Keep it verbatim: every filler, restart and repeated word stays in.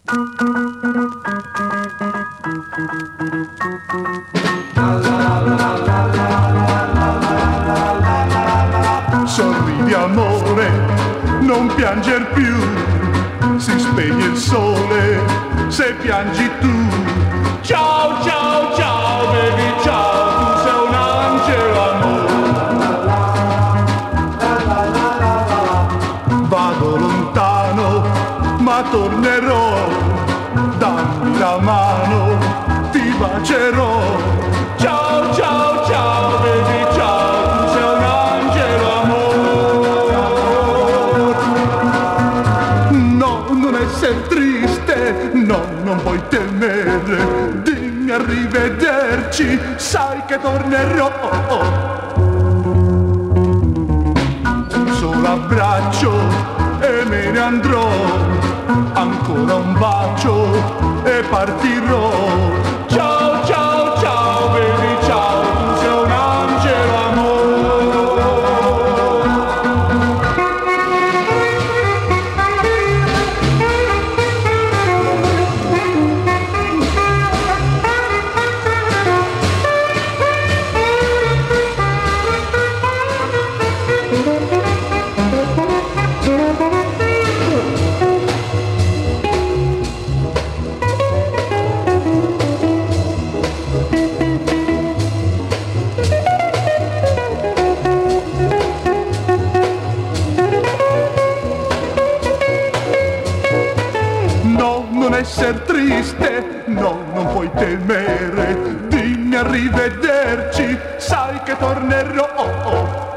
Sorridi amore, non pianger più, si spegne il sole se piangi tu. Ciao, ciao, ciao, baby, ciao, tu sei un angelo, amore. Vado lontano, ma tornerò, dammi la mano, ti bacerò. Ciao, ciao, ciao, baby, ciao, tu sei un angelo, amore. No, non essere triste, no, non puoi temere, dimmi arrivederci, sai che tornerò. Un solo abbraccio e me ne andrò, ancora un bacio e partirò. Ciao, ciao, ciao, baby, ciao, tu sei un angelo, amore. Non essere triste, no, non puoi temere, dimmi arrivederci, sai che tornerò.